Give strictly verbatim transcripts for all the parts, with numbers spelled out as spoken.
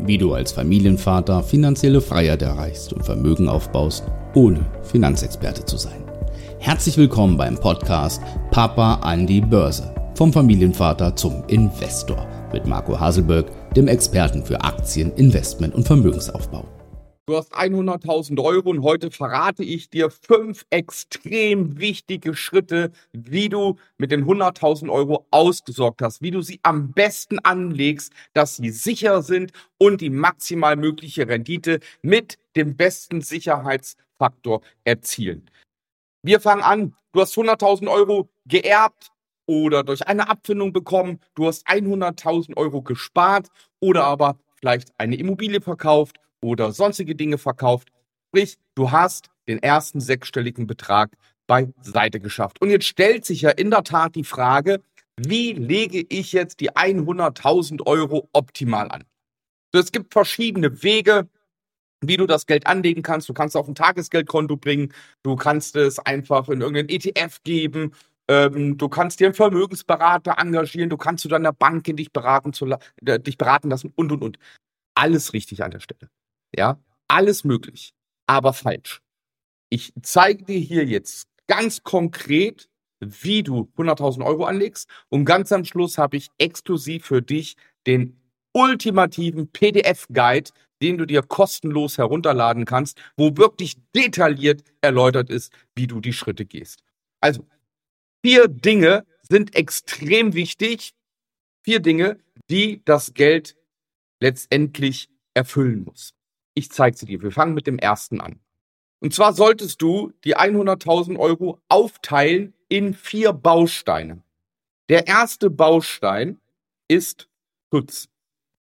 wie du als Familienvater finanzielle Freiheit erreichst und Vermögen aufbaust, ohne Finanzexperte zu sein. Herzlich willkommen beim Podcast Papa an die Börse. Vom Familienvater zum Investor mit Marco Haselberg, dem Experten für Aktien, Investment und Vermögensaufbau. Du hast hunderttausend Euro und heute verrate ich dir fünf extrem wichtige Schritte, wie du mit den hunderttausend Euro ausgesorgt hast, wie du sie am besten anlegst, dass sie sicher sind und die maximal mögliche Rendite mit dem besten Sicherheitsfaktor erzielen. Wir fangen an. Du hast hunderttausend Euro geerbt oder durch eine Abfindung bekommen. Du hast hunderttausend Euro gespart oder aber vielleicht eine Immobilie verkauft oder sonstige Dinge verkauft. Sprich, du hast den ersten sechsstelligen Betrag beiseite geschafft. Und jetzt stellt sich ja in der Tat die Frage, wie lege ich jetzt die hunderttausend Euro optimal an? So, es gibt verschiedene Wege, wie du das Geld anlegen kannst. Du kannst es auf ein Tagesgeldkonto bringen, du kannst es einfach in irgendeinen E T F geben, ähm, du kannst dir einen Vermögensberater engagieren, du kannst zu deiner Bank in dich beraten, zu, äh, dich beraten lassen und, und, und. Alles richtig an der Stelle. Ja, alles möglich, aber falsch. Ich zeige dir hier jetzt ganz konkret, wie du hunderttausend Euro anlegst und ganz am Schluss habe ich exklusiv für dich den ultimativen P D F-Guide, den du dir kostenlos herunterladen kannst, wo wirklich detailliert erläutert ist, wie du die Schritte gehst. Also, vier Dinge sind extrem wichtig, vier Dinge, die das Geld letztendlich erfüllen muss. Ich zeige sie dir. Wir fangen mit dem ersten an. Und zwar solltest du die hunderttausend Euro aufteilen in vier Bausteine. Der erste Baustein ist Schutz.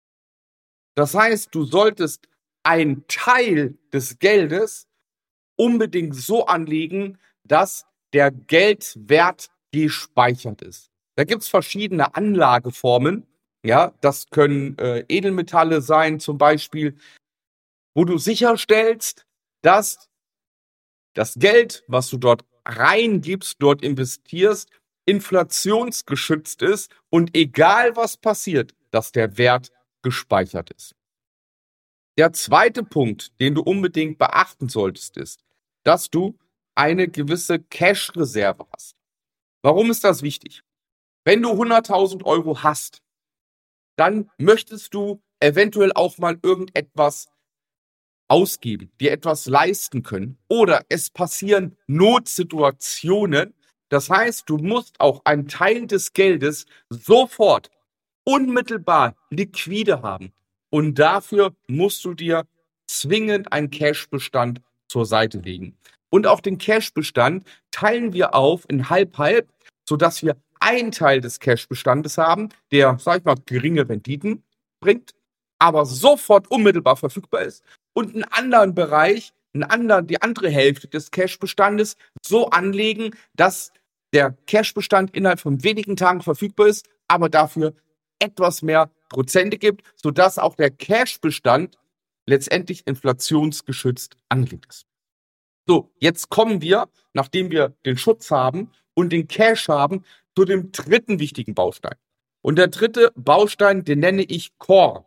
Das heißt, du solltest einen Teil des Geldes unbedingt so anlegen, dass der Geldwert gespeichert ist. Da gibt es verschiedene Anlageformen. Ja, das können äh, Edelmetalle sein, zum Beispiel, wo du sicherstellst, dass das Geld, was du dort reingibst, dort investierst, inflationsgeschützt ist und egal was passiert, dass der Wert gespeichert ist. Der zweite Punkt, den du unbedingt beachten solltest, ist, dass du eine gewisse Cash-Reserve hast. Warum ist das wichtig? Wenn du hunderttausend Euro hast, dann möchtest du eventuell auch mal irgendetwas ausgeben, dir etwas leisten können oder es passieren Notsituationen. Das heißt, du musst auch einen Teil des Geldes sofort, unmittelbar liquide haben und dafür musst du dir zwingend einen Cashbestand zur Seite legen. Und auch den Cashbestand teilen wir auf in halb-halb, sodass wir einen Teil des Cashbestandes haben, der, sag ich mal, geringe Renditen bringt, aber sofort unmittelbar verfügbar ist. Und einen anderen Bereich, einen anderen, die andere Hälfte des Cashbestandes so anlegen, dass der Cashbestand innerhalb von wenigen Tagen verfügbar ist, aber dafür etwas mehr Prozente gibt, sodass auch der Cashbestand letztendlich inflationsgeschützt angelegt ist. So, jetzt kommen wir, nachdem wir den Schutz haben und den Cash haben, zu dem dritten wichtigen Baustein. Und der dritte Baustein, den nenne ich Core.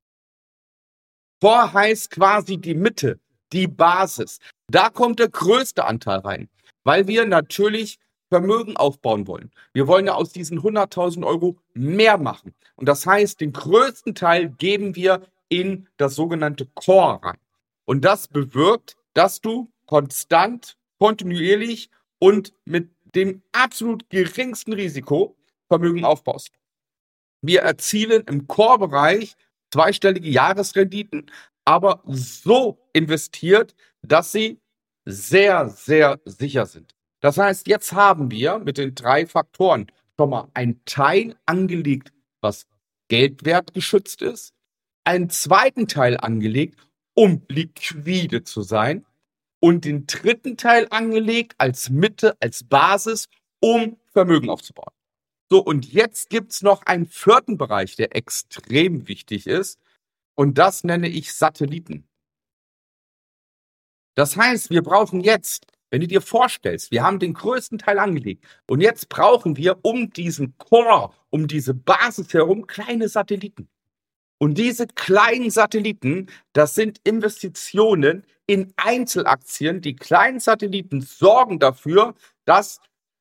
Core heißt quasi die Mitte, die Basis. Da kommt der größte Anteil rein, weil wir natürlich Vermögen aufbauen wollen. Wir wollen ja aus diesen hunderttausend Euro mehr machen. Und das heißt, den größten Teil geben wir in das sogenannte Core rein. Und das bewirkt, dass du konstant, kontinuierlich und mit dem absolut geringsten Risiko Vermögen aufbaust. Wir erzielen im Core-Bereich zweistellige Jahresrenditen, aber so investiert, dass sie sehr, sehr sicher sind. Das heißt, jetzt haben wir mit den drei Faktoren schon mal einen Teil angelegt, was geldwertgeschützt ist, einen zweiten Teil angelegt, um liquide zu sein und den dritten Teil angelegt als Mitte, als Basis, um Vermögen aufzubauen. So, und jetzt gibt es noch einen vierten Bereich, der extrem wichtig ist. Und das nenne ich Satelliten. Das heißt, wir brauchen jetzt, wenn du dir vorstellst, wir haben den größten Teil angelegt. Und jetzt brauchen wir um diesen Core, um diese Basis herum, kleine Satelliten. Und diese kleinen Satelliten, das sind Investitionen in Einzelaktien. Die kleinen Satelliten sorgen dafür, dass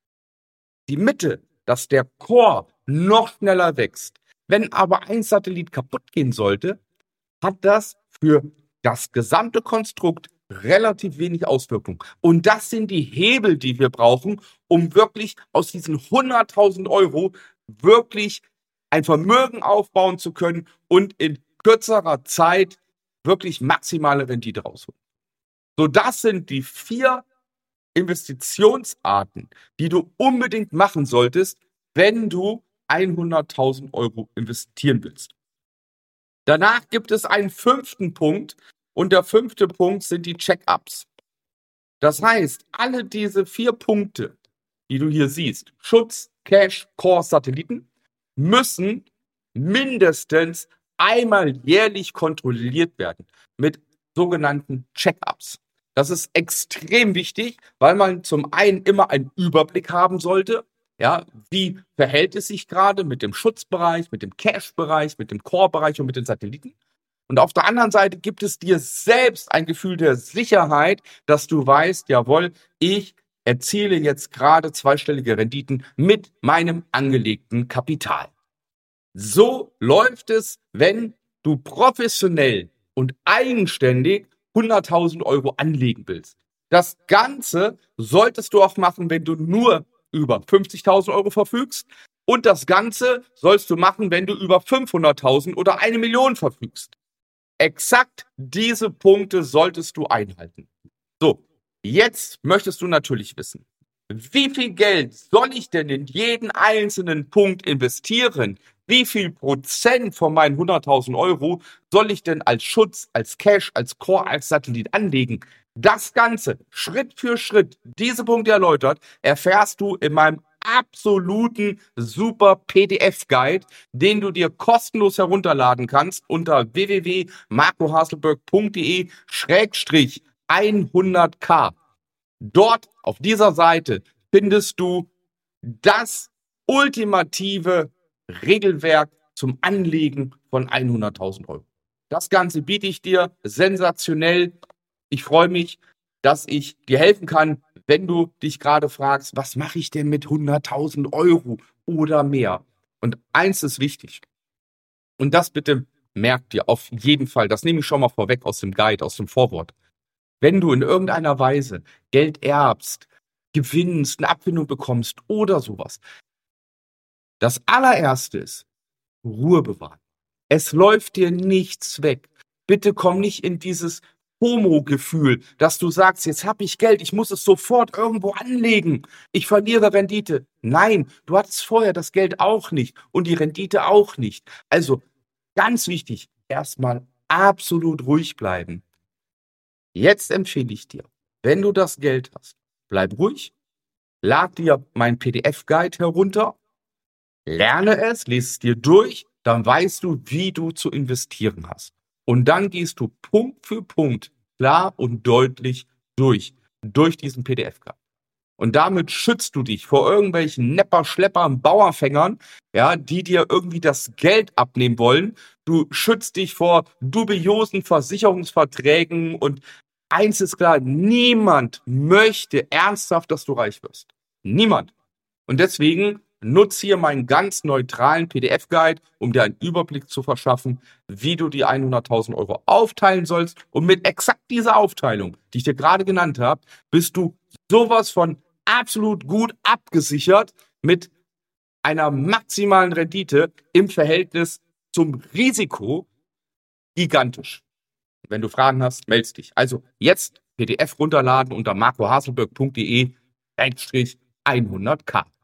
die Mitte, dass der Core noch schneller wächst. Wenn aber ein Satellit kaputt gehen sollte, hat das für das gesamte Konstrukt relativ wenig Auswirkung. Und das sind die Hebel, die wir brauchen, um wirklich aus diesen hunderttausend Euro wirklich ein Vermögen aufbauen zu können und in kürzerer Zeit wirklich maximale Rendite rausholen. So, das sind die vier Investitionsarten, die du unbedingt machen solltest, wenn du hunderttausend Euro investieren willst. Danach gibt es einen fünften Punkt und der fünfte Punkt sind die Check-ups. Das heißt, alle diese vier Punkte, die du hier siehst, Schutz, Cash, Core, Satelliten, müssen mindestens einmal jährlich kontrolliert werden mit sogenannten Check-ups. Das ist extrem wichtig, weil man zum einen immer einen Überblick haben sollte, ja, wie verhält es sich gerade mit dem Schutzbereich, mit dem Cash-Bereich, mit dem Core-Bereich und mit den Satelliten. Und auf der anderen Seite gibt es dir selbst ein Gefühl der Sicherheit, dass du weißt, jawohl, ich erziele jetzt gerade zweistellige Renditen mit meinem angelegten Kapital. So läuft es, wenn du professionell und eigenständig hunderttausend Euro anlegen willst. Das Ganze solltest du auch machen, wenn du nur über fünfzigtausend Euro verfügst. Und das Ganze sollst du machen, wenn du über fünfhunderttausend oder eine Million verfügst. Exakt diese Punkte solltest du einhalten. So, jetzt möchtest du natürlich wissen, wie viel Geld soll ich denn in jeden einzelnen Punkt investieren? Wie viel Prozent von meinen hunderttausend Euro soll ich denn als Schutz, als Cash, als Core, als Satellit anlegen? Das Ganze Schritt für Schritt, diese Punkte erläutert, erfährst du in meinem absoluten super P D F-Guide, den du dir kostenlos herunterladen kannst unter w w w punkt marco haselberg punkt de Schrägstrich hundert k. Dort auf dieser Seite findest du das ultimative Regelwerk zum Anlegen von hunderttausend Euro. Das Ganze biete ich dir sensationell. Ich freue mich, dass ich dir helfen kann, wenn du dich gerade fragst, was mache ich denn mit hunderttausend Euro oder mehr? Und eins ist wichtig. Und das bitte merkt dir auf jeden Fall. Das nehme ich schon mal vorweg aus dem Guide, aus dem Vorwort. Wenn du in irgendeiner Weise Geld erbst, gewinnst, eine Abfindung bekommst oder sowas, das allererste ist, Ruhe bewahren. Es läuft dir nichts weg. Bitte komm nicht in dieses FOMO-Gefühl, dass du sagst, jetzt habe ich Geld, ich muss es sofort irgendwo anlegen. Ich verliere Rendite. Nein, du hattest vorher das Geld auch nicht und die Rendite auch nicht. Also ganz wichtig, erstmal absolut ruhig bleiben. Jetzt empfehle ich dir, wenn du das Geld hast, bleib ruhig, lad dir mein P D F-Guide herunter, lerne es, lese es dir durch, dann weißt du, wie du zu investieren hast. Und dann gehst du Punkt für Punkt klar und deutlich durch, durch diesen P D F-Guide. Und damit schützt du dich vor irgendwelchen Nepper, Schleppern, Bauernfängern, ja, die dir irgendwie das Geld abnehmen wollen. Du schützt dich vor dubiosen Versicherungsverträgen und eins ist klar, niemand möchte ernsthaft, dass du reich wirst. Niemand. Und deswegen nutze hier meinen ganz neutralen P D F-Guide, um dir einen Überblick zu verschaffen, wie du die hunderttausend Euro aufteilen sollst. Und mit exakt dieser Aufteilung, die ich dir gerade genannt habe, bist du sowas von absolut gut abgesichert mit einer maximalen Rendite im Verhältnis zum Risiko gigantisch. Wenn du Fragen hast, meldest dich. Also jetzt P D F runterladen unter marco haselberg punkt de hundert k.